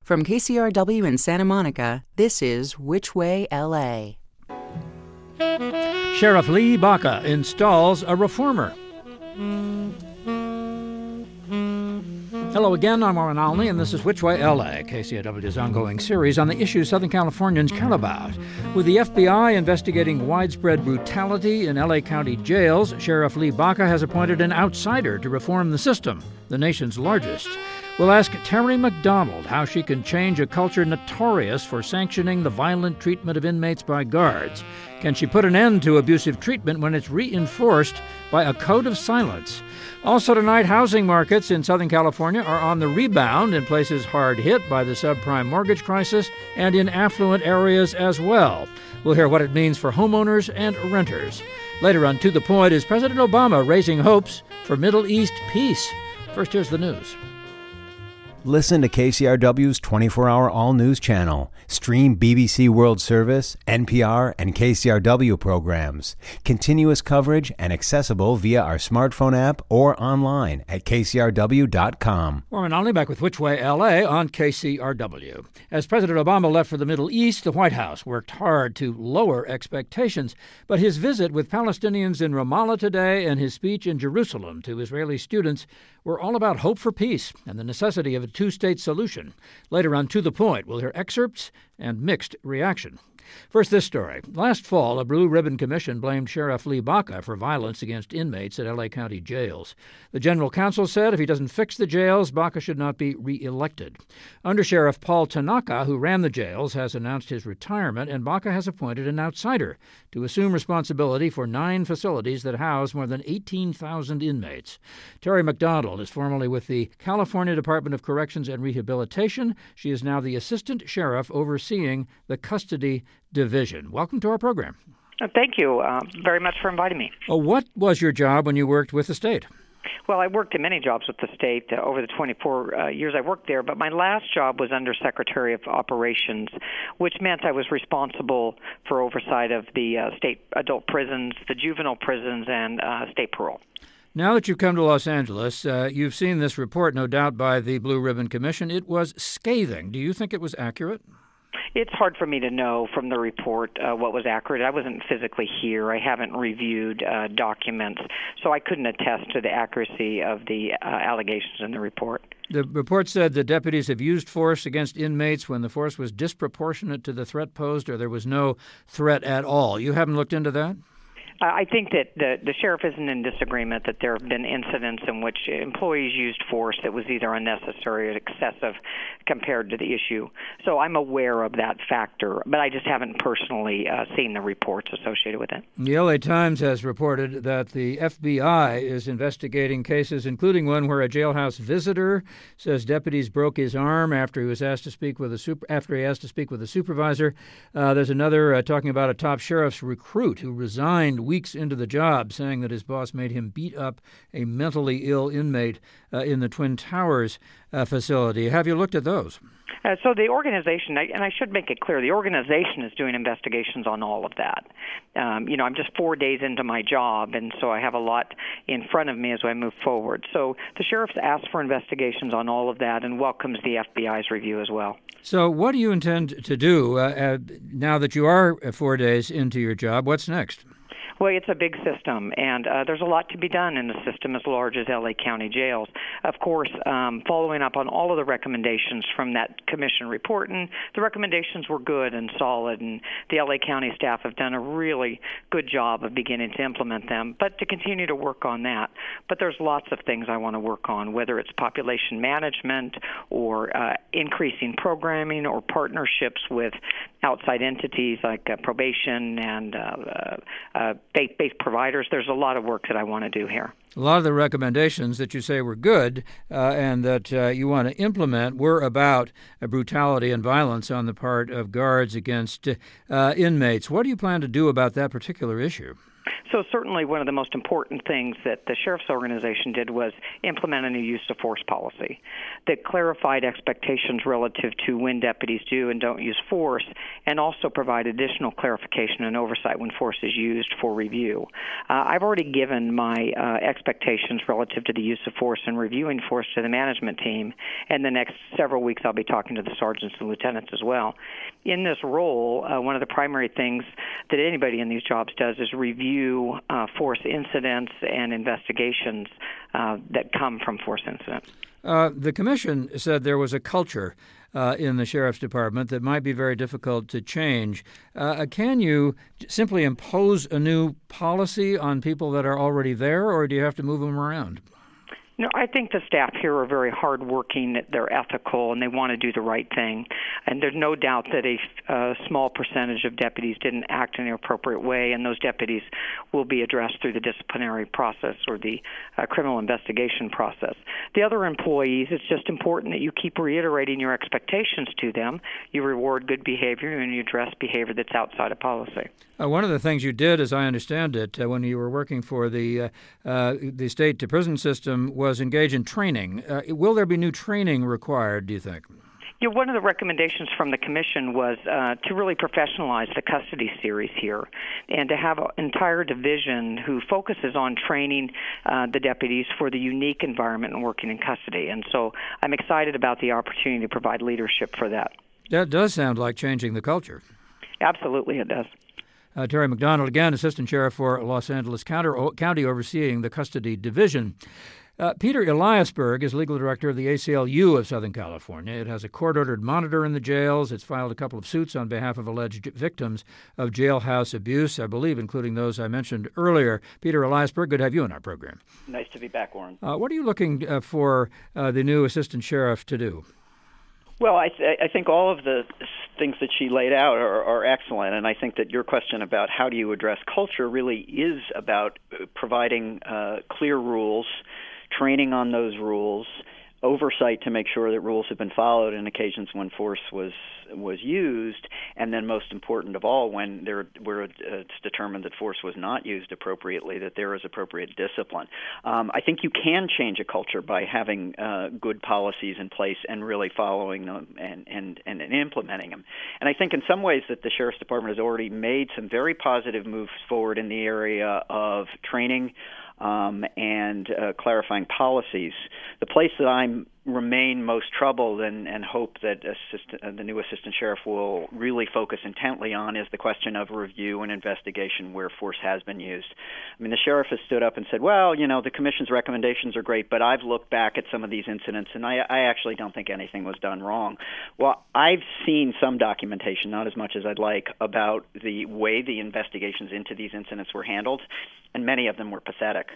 From KCRW in Santa Monica, this is Which Way, LA. Sheriff Lee Baca installs a reformer. Hello again, I'm Warren Olney, and this is Which Way, LA, KCRW's ongoing series on the issues Southern Californians care about. With the FBI investigating widespread brutality in LA County jails, Sheriff Lee Baca has appointed an outsider to reform the system, the nation's largest. We'll ask Terry McDonald how she can change a culture notorious for sanctioning the violent treatment of inmates by guards. Can she put an end to abusive treatment when it's reinforced by a code of silence? Also tonight, housing markets in Southern California are on the rebound in places hard hit by the subprime mortgage crisis and in affluent areas as well. We'll hear what it means for homeowners and renters. Later on To The Point, is President Obama raising hopes for Middle East peace? First, here's the news. Listen to KCRW's 24-hour all-news channel. Stream BBC World Service, NPR, and KCRW programs. Continuous coverage and accessible via our smartphone app or online at kcrw.com. Warren Olney back with Which Way, LA on KCRW. As President Obama left for the Middle East, the White House worked hard to lower expectations. But his visit with Palestinians in Ramallah today and his speech in Jerusalem to Israeli students were all about hope for peace and the necessity of a two-state solution. Later on To The Point, we'll hear excerpts and mixed reaction. First, this story. Last fall, a Blue Ribbon Commission blamed Sheriff Lee Baca for violence against inmates at LA County jails. The general counsel said if he doesn't fix the jails, Baca should not be re-elected. Under Sheriff Paul Tanaka, who ran the jails, has announced his retirement, and Baca has appointed an outsider to assume responsibility for 9 facilities that house more than 18,000 inmates. Terry McDonald is formerly with the California Department of Corrections and Rehabilitation. She is now the assistant sheriff overseeing the custody division. Welcome to our program. Thank you very much for inviting me. What was your job when you worked with the state? Well, I worked in many jobs with the state over the 24 years I worked there, but my last job was under Secretary of Operations, which meant I was responsible for oversight of the state adult prisons, the juvenile prisons, and state parole. Now that you've come to Los Angeles, you've seen this report, no doubt, by the Blue Ribbon Commission. It was scathing. Do you think it was accurate? It's hard for me to know from the report what was accurate. I wasn't physically here. I haven't reviewed documents, so I couldn't attest to the accuracy of the allegations in the report. The report said the deputies have used force against inmates when the force was disproportionate to the threat posed or there was no threat at all. You haven't looked into that? I think that the sheriff isn't in disagreement that there have been incidents in which employees used force that was either unnecessary or excessive compared to the issue. So I'm aware of that factor, but I just haven't personally seen the reports associated with it. The LA Times has reported that the FBI is investigating cases, including one where a jailhouse visitor says deputies broke his arm after he was asked to speak with a supervisor. There's another talking about a top sheriff's recruit who resigned weeks into the job, saying that his boss made him beat up a mentally ill inmate in the Twin Towers facility. Have you looked at those? So the organization, and I should make it clear, the organization is doing investigations on all of that. I'm just 4 days into my job, and so I have a lot in front of me as I move forward. So the sheriff's asked for investigations on all of that and welcomes the FBI's review as well. So what do you intend to do now that you are 4 days into your job? What's next? Well, it's a big system, and there's a lot to be done in a system as large as LA County jails. Of course, following up on all of the recommendations from that commission report, and the recommendations were good and solid, and the LA County staff have done a really good job of beginning to implement them, but to continue to work on that. But there's lots of things I want to work on, whether it's population management or increasing programming or partnerships with outside entities like probation and faith-based providers. There's a lot of work that I want to do here. A lot of the recommendations that you say were good and that you want to implement were about brutality and violence on the part of guards against inmates. What do you plan to do about that particular issue? So certainly one of the most important things that the Sheriff's Organization did was implement a new use of force policy that clarified expectations relative to when deputies do and don't use force, and also provide additional clarification and oversight when force is used for review. I've already given my expectations relative to the use of force and reviewing force to the management team, and the next several weeks I'll be talking to the sergeants and lieutenants as well. In this role, one of the primary things that anybody in these jobs does is review force incidents and investigations that come from force incidents. The commission said there was a culture in the Sheriff's Department that might be very difficult to change. Can you simply impose a new policy on people that are already there, or do you have to move them around? No, I think the staff here are very hardworking. They're ethical, and they want to do the right thing. And there's no doubt that a small percentage of deputies didn't act in an appropriate way, and those deputies will be addressed through the disciplinary process or the criminal investigation process. The other employees, it's just important that you keep reiterating your expectations to them. You reward good behavior, and you address behavior that's outside of policy. One of the things you did, as I understand it, when you were working for the state-to-prison system was engage in training. Will there be new training required, do you think? Yeah, one of the recommendations from the commission was to really professionalize the custody series here and to have an entire division who focuses on training the deputies for the unique environment and working in custody. And so I'm excited about the opportunity to provide leadership for that. That does sound like changing the culture. Absolutely, it does. Terry McDonald, again, Assistant Sheriff for Los Angeles County overseeing the Custody Division. Peter Eliasberg is Legal Director of the ACLU of Southern California. It has a court-ordered monitor in the jails. It's filed a couple of suits on behalf of alleged victims of jailhouse abuse, I believe, including those I mentioned earlier. Peter Eliasberg, good to have you on our program. Nice to be back, Warren. What are you looking for the new Assistant Sheriff to do? Well, I think all of the things that she laid out are excellent, and I think that your question about how do you address culture really is about providing clear rules, training on those rules, oversight to make sure that rules have been followed in occasions when force was used, and then most important of all, when it's determined that force was not used appropriately, that there is appropriate discipline. I think you can change a culture by having good policies in place and really following them and implementing them. And I think in some ways that the Sheriff's Department has already made some very positive moves forward in the area of training and clarifying policies. The place that I remain most troubled and hope that the new assistant sheriff will really focus intently on is the question of review and investigation where force has been used. I mean, the sheriff has stood up and said, well, the commission's recommendations are great, but I've looked back at some of these incidents, and I actually don't think anything was done wrong. Well, I've seen some documentation, not as much as I'd like, about the way the investigations into these incidents were handled, and many of them were pathetic.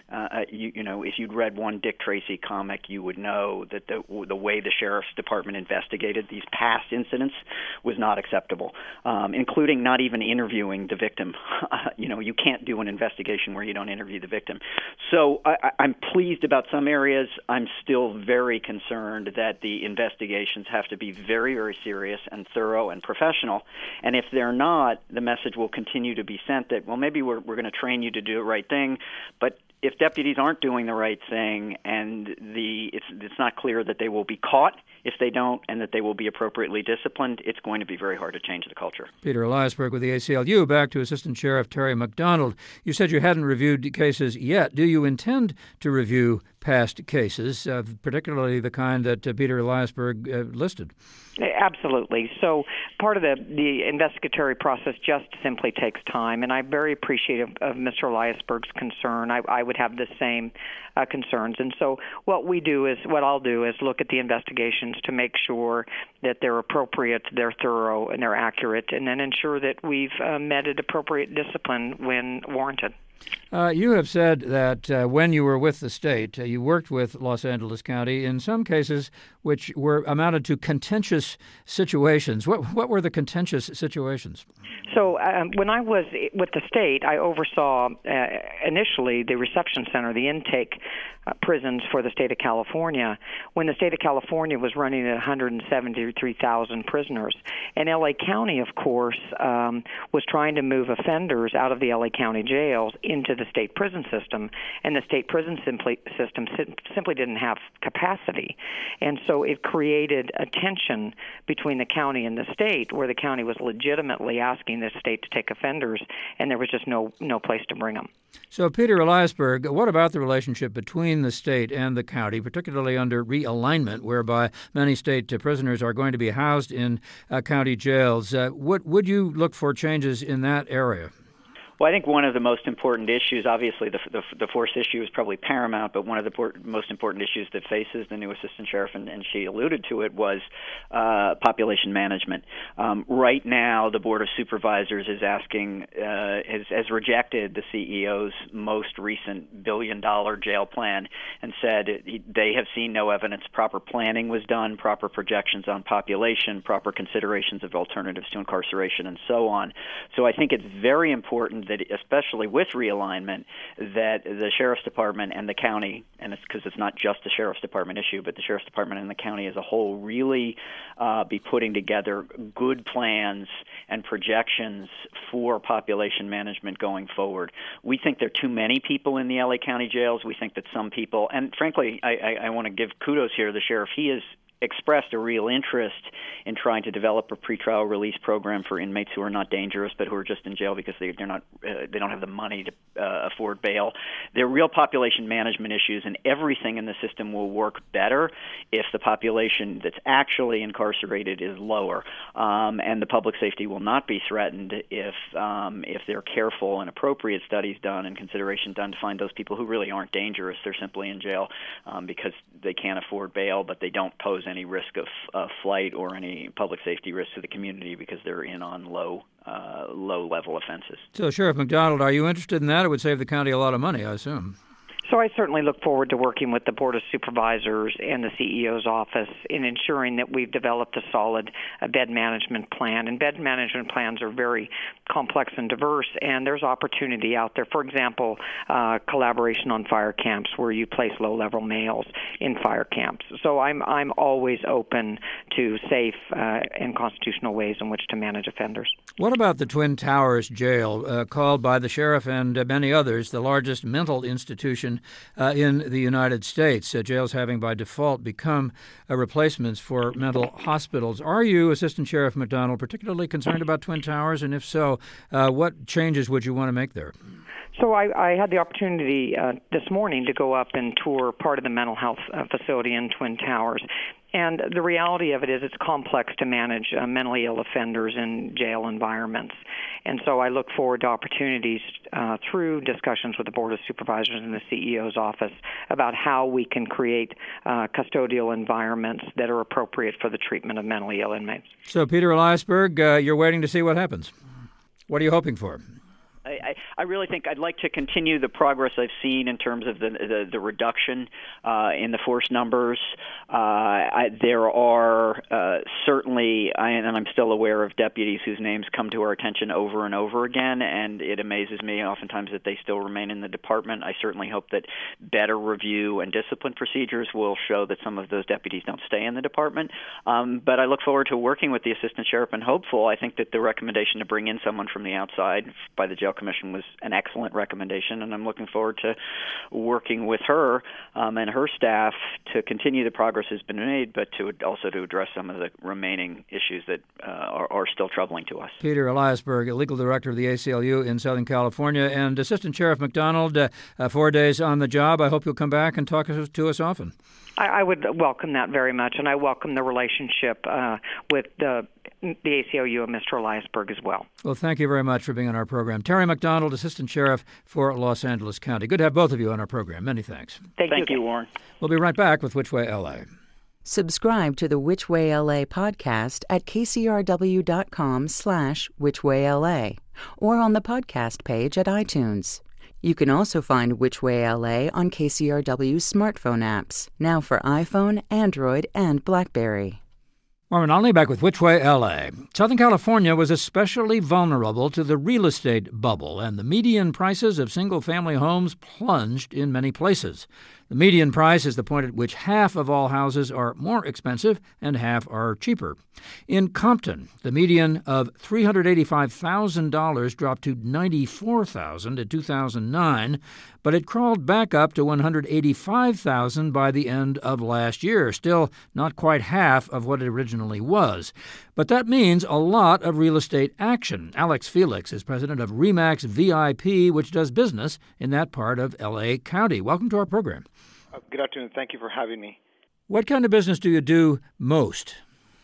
If you'd read one Dick Tracy comic, you would know that the way the Sheriff's Department investigated these past incidents was not acceptable, including not even interviewing the victim. You can't do an investigation where you don't interview the victim. So I'm pleased about some areas. I'm still very concerned that the investigations have to be very, very serious and thorough and professional. And if they're not, the message will continue to be sent that, well, maybe we're going to train you to do the right thing, but if deputies aren't doing the right thing and it's not clear that they will be caught if they don't and that they will be appropriately disciplined, it's going to be very hard to change the culture. Peter Eliasberg with the ACLU. Back to Assistant Sheriff Terry McDonald. You said you hadn't reviewed cases yet. Do you intend to review past cases, particularly the kind that Peter Eliasberg listed? Absolutely. So part of the investigatory process just simply takes time, and I'm very appreciative of Mr. Eliasberg's concern. I would have the same concerns. And so what I'll do is look at the investigations to make sure that they're appropriate, they're thorough, and they're accurate, and then ensure that we've meted appropriate discipline when warranted. You have said that when you were with the state, you worked with Los Angeles County in some cases which were amounted to contentious situations. What were the contentious situations? So when I was with the state, I oversaw initially the reception center, the intake prisons for the state of California, when the state of California was running at 173,000 prisoners. And L.A. County, of course, was trying to move offenders out of the L.A. County jails into the state prison system, and the state prison system simply didn't have capacity. And so it created a tension between the county and the state, where the county was legitimately asking the state to take offenders, and there was just no place to bring them. So, Peter Eliasberg, what about the relationship between the state and the county, particularly under realignment, whereby many state prisoners are going to be housed in county jails? Would you look for changes in that area? Well, I think one of the most important issues, obviously the force issue is probably paramount, but one of the most important issues that faces the new assistant sheriff, and she alluded to it, was population management. Right now, the Board of Supervisors is asking, has rejected the CEO's most recent $1 billion jail plan and said they have seen no evidence proper planning was done, proper projections on population, proper considerations of alternatives to incarceration, and so on. So I think it's very important that, especially with realignment, that the Sheriff's Department and the county, and it's because it's not just the Sheriff's Department issue, but the Sheriff's Department and the county as a whole, really be putting together good plans and projections for population management going forward. We think there are too many people in the LA County jails. We think that some people, and frankly, I want to give kudos here to the sheriff. He has expressed a real interest in trying to develop a pretrial release program for inmates who are not dangerous but who are just in jail because they don't have the money to afford bail. There are real population management issues, and everything in the system will work better if the population that's actually incarcerated is lower, and the public safety will not be threatened if there are careful and appropriate studies done and consideration done to find those people who really aren't dangerous. They're simply in jail because they can't afford bail, but they don't pose any risk of flight or any public safety risk to the community because they're in on low-level offenses. So, Sheriff McDonald, are you interested in that? It would save the county a lot of money, I assume. So I certainly look forward to working with the Board of Supervisors and the CEO's office in ensuring that we've developed a solid bed management plan. And bed management plans are very complex and diverse, and there's opportunity out there. For example, collaboration on fire camps where you place low-level males in fire camps. So I'm always open to safe and constitutional ways in which to manage offenders. What about the Twin Towers Jail, called by the sheriff and many others the largest mental institution in the United States, jails having by default become replacements for mental hospitals? Are you, Assistant Sheriff McDonald, particularly concerned about Twin Towers? And if so, what changes would you want to make there? So I had the opportunity this morning to go up and tour part of the mental health facility in Twin Towers. And the reality of it is it's complex to manage mentally ill offenders in jail environments. And so I look forward to opportunities through discussions with the Board of Supervisors and the CEO's office about how we can create custodial environments that are appropriate for the treatment of mentally ill inmates. So, Peter Eliasberg, you're waiting to see what happens. What are you hoping for? I really think I'd like to continue the progress I've seen in terms of the reduction in the force numbers. There are certainly, and I'm still aware of deputies whose names come to our attention over and over again, and it amazes me oftentimes that they still remain in the department. I certainly hope that better review and discipline procedures will show that some of those deputies don't stay in the department. But I look forward to working with the assistant sheriff and hopeful. I think that the recommendation to bring in someone from the outside by the jail commission was an excellent recommendation, and I'm looking forward to working with her and her staff to continue the progress that's been made, but to also to address some of the remaining issues that are still troubling to us. Peter Eliasberg, legal director of the ACLU in Southern California, and Assistant Sheriff McDonald, 4 days on the job. I hope you'll come back and talk to us often. I would welcome that very much, and I welcome the relationship with the ACLU and Mr. Eliasberg as well. Well, thank you very much for being on our program. Terry McDonald, Assistant Sheriff for Los Angeles County. Good to have both of you on our program. Many thanks. Thank you, Warren. We'll be right back with Which Way LA. Subscribe to the Which Way LA podcast at kcrw.com/whichwayla or on the podcast page at iTunes. You can also find Which Way LA on KCRW's smartphone apps, now for iPhone, Android, and BlackBerry. Warren Olney back with Which Way LA. Southern California was especially vulnerable to the real estate bubble, and the median prices of single-family homes plunged in many places. The median price is the point at which half of all houses are more expensive and half are cheaper. In Compton, the median of $385,000 dropped to $94,000 in 2009, but it crawled back up to $185,000 by the end of last year, still not quite half of what it originally was. But that means a lot of real estate action. Alex Felix is president of RE/MAX VIP, which does business in that part of L.A. County. Welcome to our program. Good afternoon. Thank you for having me. What kind of business do you do most?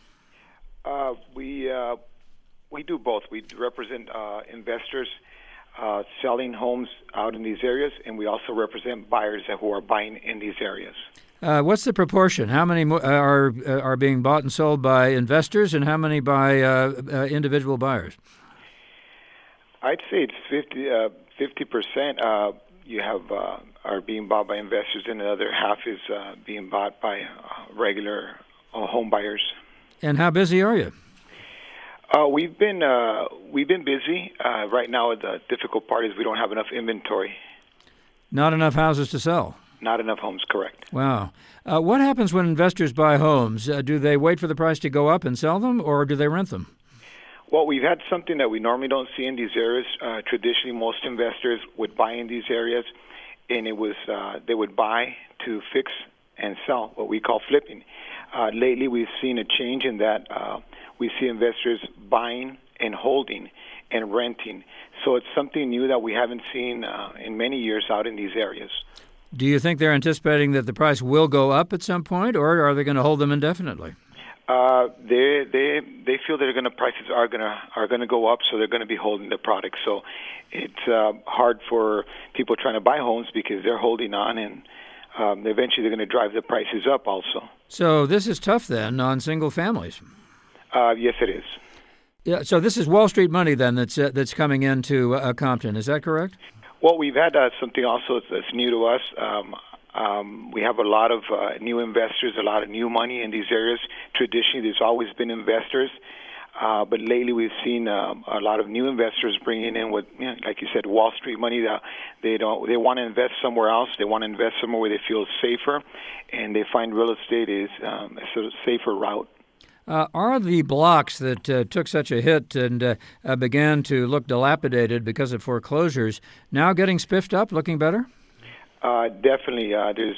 We do both. We represent investors selling homes out in these areas, and we also represent buyers who are buying in these areas. What's the proportion? How many are being bought and sold by investors, and how many by individual buyers? I'd say it's 50%. You have are being bought by investors, and the other half is being bought by regular home buyers. And how busy are you? We've been busy. Right now, the difficult part is we don't have enough inventory. Not enough houses to sell. Not enough homes, correct. Wow. What happens when investors buy homes? Do they wait for the price to go up and sell them, or do they rent them? Well, we've had something that we normally don't see in these areas. Traditionally, most investors would buy in these areas, and it was they would buy to fix and sell, what we call flipping. Lately, we've seen a change in that. We see investors buying and holding and renting. So it's something new that we haven't seen in many years out in these areas. Do you think they're anticipating that the price will go up at some point, or are they going to hold them indefinitely? They feel that prices are gonna go up, so they're going to be holding the product. So it's hard for people trying to buy homes because they're holding on, and eventually they're going to drive the prices up also. So this is tough then on single families. Yes, it is. Yeah. So this is Wall Street money then that's coming into Compton. Is that correct? Well, we've had something also that's new to us. We have a lot of new investors, a lot of new money in these areas. Traditionally, there's always been investors, but lately we've seen a lot of new investors bringing in with, like you said, Wall Street money. They want to invest somewhere else. They want to invest somewhere where they feel safer, and they find real estate is a sort of safer route. Are the blocks that took such a hit and began to look dilapidated because of foreclosures now getting spiffed up, looking better? Definitely. There's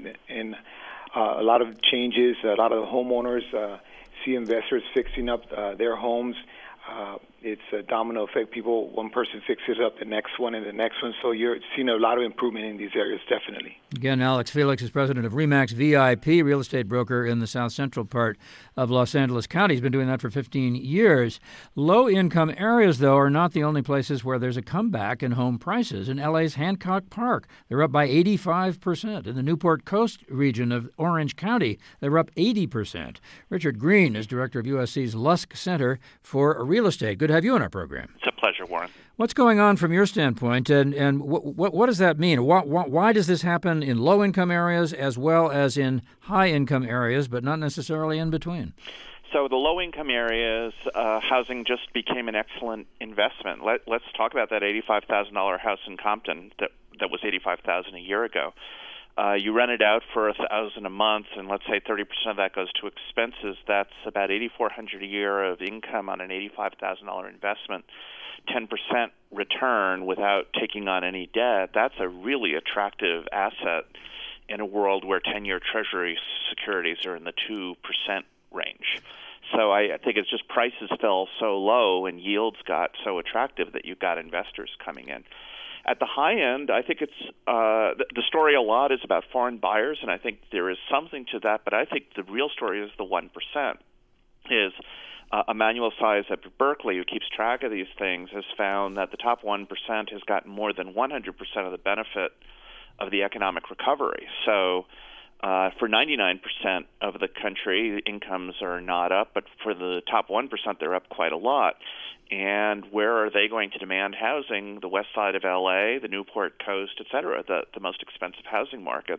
a lot of changes. A lot of the homeowners see investors fixing up their homes. It's a domino effect. One person fixes up the next one and the next one. So you're seeing a lot of improvement in these areas, definitely. Again, Alex Felix is president of RE/MAX VIP, real estate broker in the south central part of Los Angeles County. He's been doing that for 15 years. Low-income areas, though, are not the only places where there's a comeback in home prices. In LA's Hancock Park, they're up by 85%. In the Newport Coast region of Orange County, they're up 80%. Richard Green is director of USC's Lusk Center for Real Estate. Good to have you on our program. It's a pleasure, Warren. What's going on from your standpoint, and what does that mean? Why does this happen in low-income areas as well as in high-income areas, but not necessarily in between? So the low-income areas, housing just became an excellent investment. Let's talk about that $85,000 house in Compton that was $85,000 a year ago. You rent it out for $1,000 a month, and let's say 30% of that goes to expenses. That's about $8,400 a year of income on an $85,000 investment. 10% return without taking on any debt. That's a really attractive asset in a world where 10-year Treasury securities are in the 2% range. So I think it's just prices fell so low and yields got so attractive that you got investors coming in. At the high end, I think it's the story a lot is about foreign buyers, and I think there is something to that. But I think the real story is the 1%. Is Emmanuel Saez at Berkeley, who keeps track of these things, has found that the top 1% has gotten more than 100% of the benefit of the economic recovery. So for 99% of the country, incomes are not up, but for the top 1%, they're up quite a lot. And where are they going to demand housing? The west side of L.A., the Newport Coast, et cetera, the most expensive housing markets.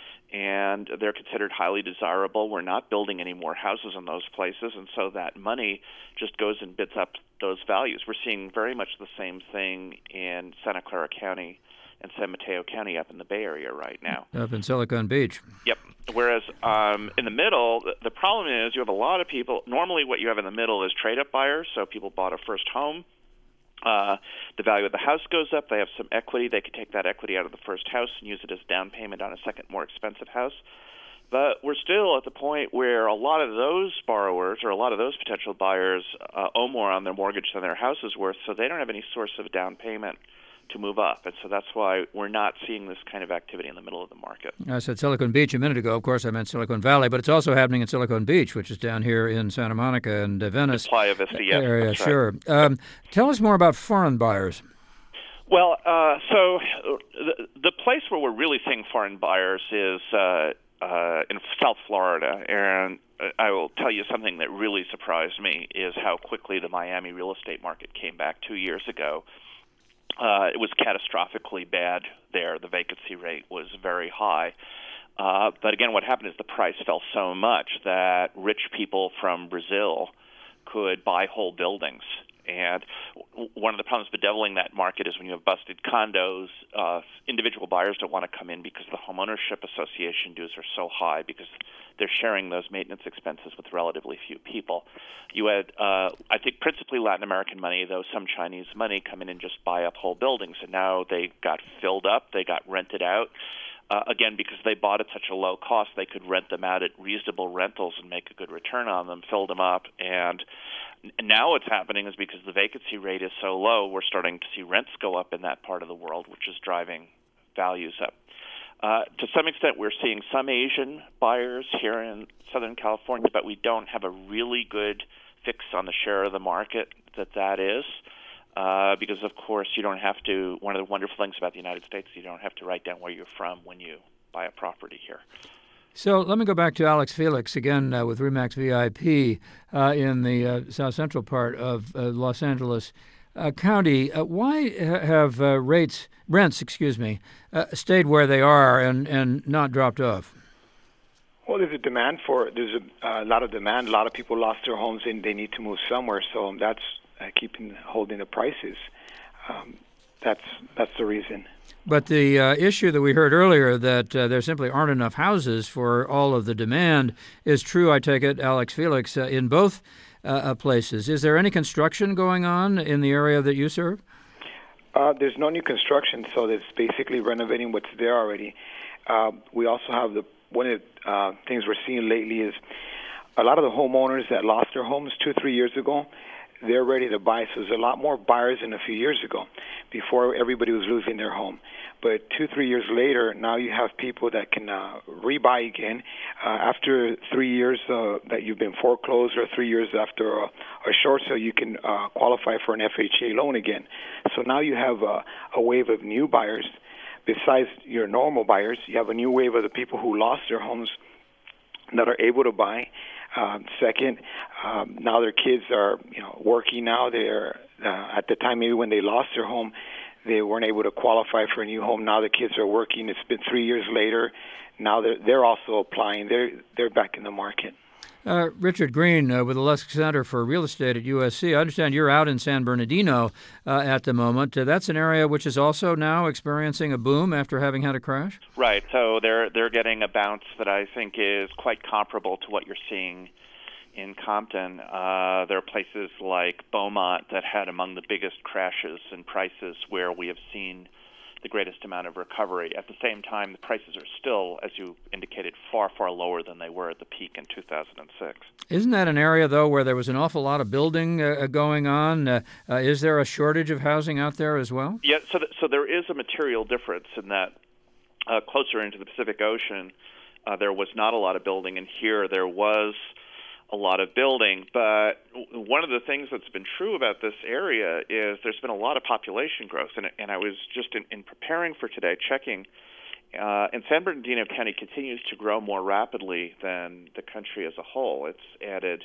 And they're considered highly desirable. We're not building any more houses in those places, and so that money just goes and bids up those values. We're seeing very much the same thing in Santa Clara County and San Mateo County up in the Bay Area right now. Up in Silicon Beach. Yep. Whereas in the middle, the problem is you have a lot of people. Normally what you have in the middle is trade-up buyers, so people bought a first home. The value of the house goes up. They have some equity. They can take that equity out of the first house and use it as down payment on a second, more expensive house. But we're still at the point where a lot of those borrowers or a lot of those potential buyers owe more on their mortgage than their house is worth, so they don't have any source of down payment to move up. And so that's why we're not seeing this kind of activity in the middle of the market. I said Silicon Beach a minute ago. Of course, I meant Silicon Valley, but it's also happening in Silicon Beach, which is down here in Santa Monica and Venice. Playa Vista, yes. Area, that's sure. Right. Tell us more about foreign buyers. Well, so the place where we're really seeing foreign buyers is in South Florida, and I will tell you something that really surprised me is how quickly the Miami real estate market came back 2 years ago. It was catastrophically bad there. The vacancy rate was very high. But again, what happened is the price fell so much that rich people from Brazil could buy whole buildings. And one of the problems bedeviling that market is when you have busted condos, individual buyers don't want to come in because the homeownership association dues are so high because they're sharing those maintenance expenses with relatively few people. You had, I think, principally Latin American money, though some Chinese money, come in and just buy up whole buildings. And now they got filled up, they got rented out. Again, because they bought at such a low cost, they could rent them out at reasonable rentals and make a good return on them, filled them up. And now what's happening is because the vacancy rate is so low, we're starting to see rents go up in that part of the world, which is driving values up. To some extent, we're seeing some Asian buyers here in Southern California, but we don't have a really good fix on the share of the market that is. Because, of course, you don't have to – one of the wonderful things about the United States is you don't have to write down where you're from when you buy a property here. So let me go back to Alex Felix again with RE/MAX VIP in the south central part of Los Angeles County. Why have rents stayed where they are and not dropped off? Well, there's a lot of demand. A lot of people lost their homes and they need to move somewhere, so that's holding the prices. That's the reason. But the issue that we heard earlier, that there simply aren't enough houses for all of the demand, is true, I take it, Alex Felix, in both places. Is there any construction going on in the area that you serve? There's no new construction, so it's basically renovating what's there already. We also have one of the things we're seeing lately is a lot of the homeowners that lost their homes 2-3 years ago, they're ready to buy. So there's a lot more buyers than a few years ago before everybody was losing their home. But 2-3 years later, now you have people that can rebuy again after 3 years that you've been foreclosed, or 3 years after a short sale, you can qualify for an FHA loan again. So now you have a wave of new buyers. Besides your normal buyers, you have a new wave of the people who lost their homes that are able to buy. Second, now their kids are working now. They're at the time maybe when they lost their home, they weren't able to qualify for a new home. Now the kids are working. It's been 3 years later. Now they're also applying. They're back in the market. Richard Green with the Lusk Center for Real Estate at USC. I understand you're out in San Bernardino at the moment. That's an area which is also now experiencing a boom after having had a crash? Right. So they're getting a bounce that I think is quite comparable to what you're seeing in Compton. There are places like Beaumont that had among the biggest crashes in prices where we have seen the greatest amount of recovery. At the same time, the prices are still, as you indicated, far, far lower than they were at the peak in 2006. Isn't that an area, though, where there was an awful lot of building going on? Is there a shortage of housing out there as well? Yeah, so there is a material difference in that closer into the Pacific Ocean, there was not a lot of building, and here there was a lot of building. But one of the things that's been true about this area is there's been a lot of population growth. And I was just in preparing for today checking, and San Bernardino County continues to grow more rapidly than the country as a whole. It's added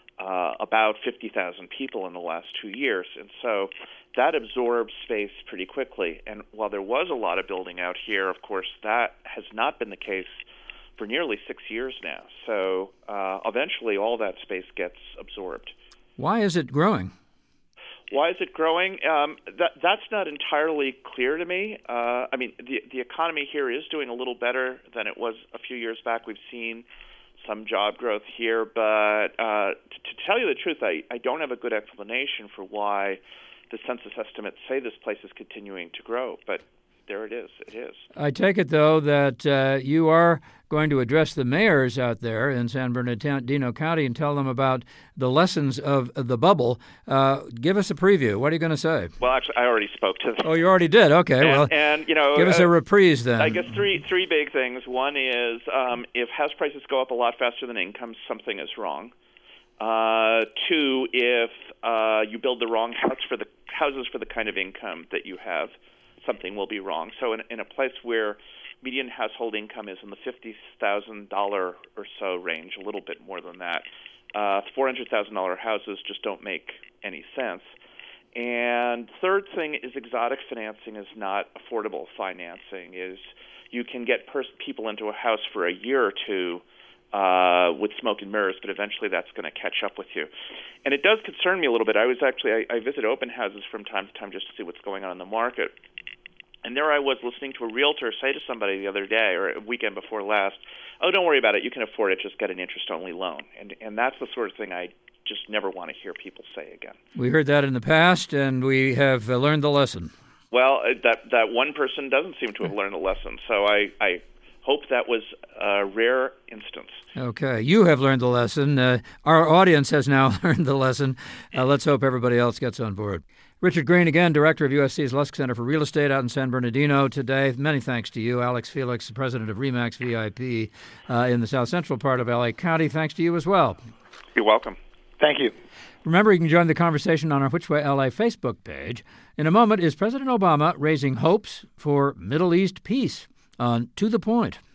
about 50,000 people in the last 2 years. And so that absorbs space pretty quickly. And while there was a lot of building out here, of course, that has not been the case for nearly 6 years now. So eventually all that space gets absorbed. Why is it growing? Why is it growing? That's not entirely clear to me. I mean, the economy here is doing a little better than it was a few years back. We've seen some job growth here, but to tell you the truth, I don't have a good explanation for why the census estimates say this place is continuing to grow, but there it is. It is. I take it, though, that you are going to address the mayors out there in San Bernardino County and tell them about the lessons of the bubble. Give us a preview. What are you going to say? Well, actually, I already spoke to them. Oh, you already did? Okay. And give us a reprise then. I guess three big things. One is if house prices go up a lot faster than income, something is wrong. Two, if you build the wrong houses for the kind of income that you have, something will be wrong. So in a place where median household income is in the $50,000 or so range, a little bit more than that, $400,000 houses just don't make any sense. And third thing is exotic financing is not affordable financing. Is you can get people into a house for a year or two with smoke and mirrors, but eventually that's going to catch up with you. And it does concern me a little bit. I visit open houses from time to time just to see what's going on in the market. And there I was listening to a realtor say to somebody the other day or a weekend before last, oh, don't worry about it. You can afford it. Just get an interest-only loan. And that's the sort of thing I just never want to hear people say again. We heard that in the past, and we have learned the lesson. Well, that one person doesn't seem to have learned the lesson. So I hope that was a rare instance. Okay. You have learned the lesson. Our audience has now learned the lesson. Let's hope everybody else gets on board. Richard Green, again, director of USC's Lusk Center for Real Estate out in San Bernardino today. Many thanks to you. Alex Felix, president of RE/MAX VIP in the south central part of L.A. County. Thanks to you as well. You're welcome. Thank you. Remember, you can join the conversation on our Which Way LA Facebook page. In a moment, is President Obama raising hopes for Middle East peace on To the Point?